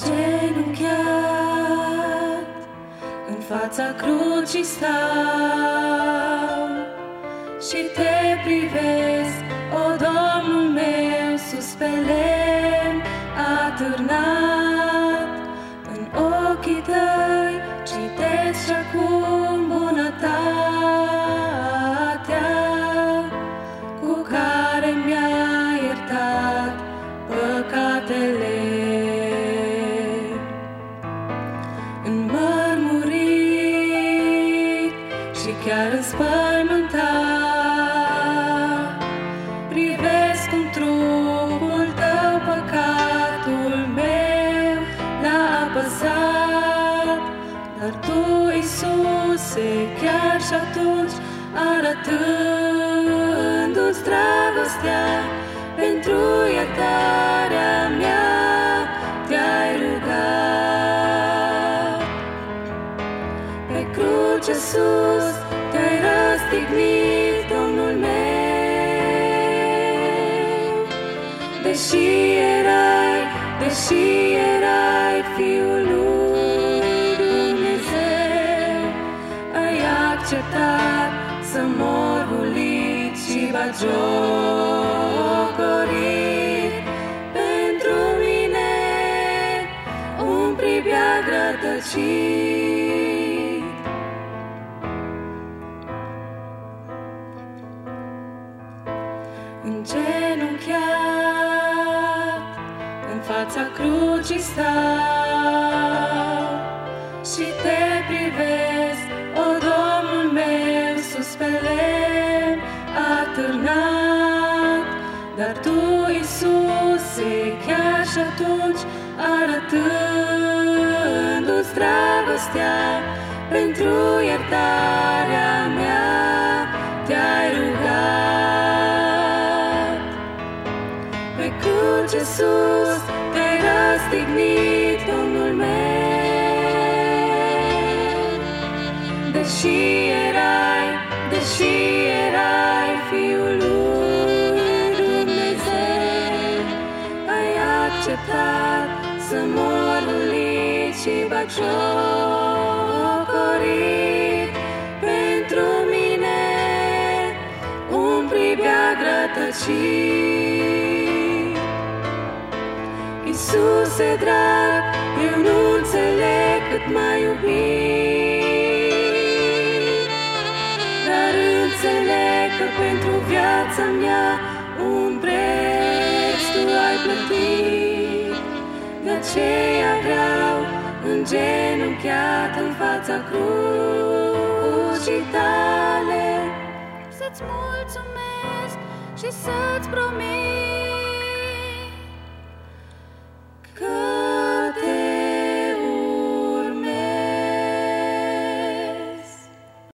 Îngenunchiat în fața crucii stau și te privesc, o Domnul meu, sus pe lemn atârnat. În ochii tăi citesc și acum bunătatea cu care mi-ai iertat păcatele. Înmărmurit și chiar înspăimântat, privesc cum trupul tău păcatul meu l-a apăsat. Dar tu, Iisuse, chiar și atunci, arătându-ți dragostea, pentru iertarea mea te-ai rugat. Pe cruce sus te-ai răstignit, Domnul meu. Deși erai Fiul lui Dumnezeu, ai acceptat să mor hulit și bagiocorit. Pentru mine un pribeag rătăcit. Îngenunchiat în fața crucii stau și te privesc, o Domnul meu, sus pe lemn atârnat. Dar tu, Iisuse, chiar și atunci, arătându-ți dragostea, pentru iertarea mea te-ai rugat. Pe cruce sus te-ai răstignit, Domnul meu. Deși erai Fiul lui Dumnezeu, ai acceptat să mor hulit și bagiocorit. Pentru mine un pribeag rătăcit. Iisuse drag, eu nu înțeleg cât m-ai iubit, dar înțeleg că pentru viața mea un preț tu ai plătit. De aceea vreau, îngenunchiat în fața crucii tale, să-ți mulțumesc și să-ți promit